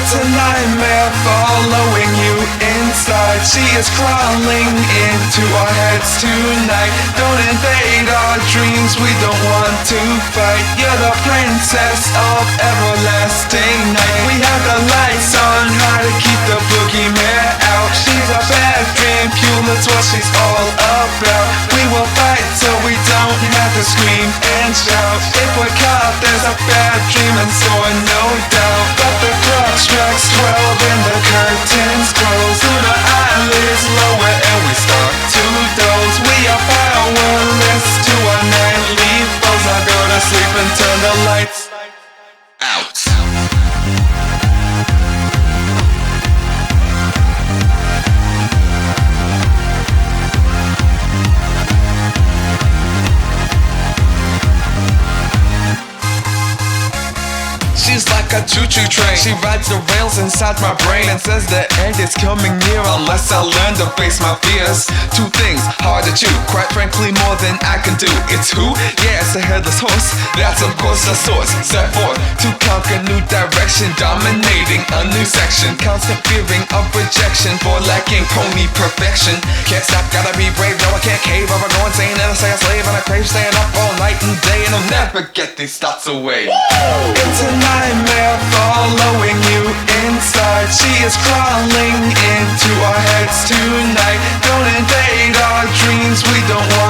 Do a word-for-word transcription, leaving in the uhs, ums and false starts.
It's a nightmare following you inside. She is crawling into our heads tonight. Don't invade our dreams, we don't want to fight. You're the princess of everlasting night. We have the lights on high to keep the boogeyman out. She's a bad dream fuel, that's what she's all about. We will fight till we don't have to scream and shout. If we're caught, there's a bad dream in store, no doubt. But the clock strikes twelve and the curtains close. Through the eyelids lower and we start to doze. We are powerless to our nightly foes. Now go to sleep and turn the lights out. She's like a choo-choo train. She rides the rails inside my brain and says the end is coming near unless I learn to face my fears. Two things hard to chew, quite frankly more than I can do. It's who? Yeah, it's a headless horse. That's of course the source. Set forth to conquer new direction, dominating a new section. Constant fearing of rejection for lacking pony perfection. Can't stop, gotta be brave. No, I can't cave. I'll go insane and I say a slave and I crave staying up all night and day and I'll never get these thoughts away. Woo! It's a nightmare following you inside. She is crawling into our heads tonight. Don't invade our dreams, we don't want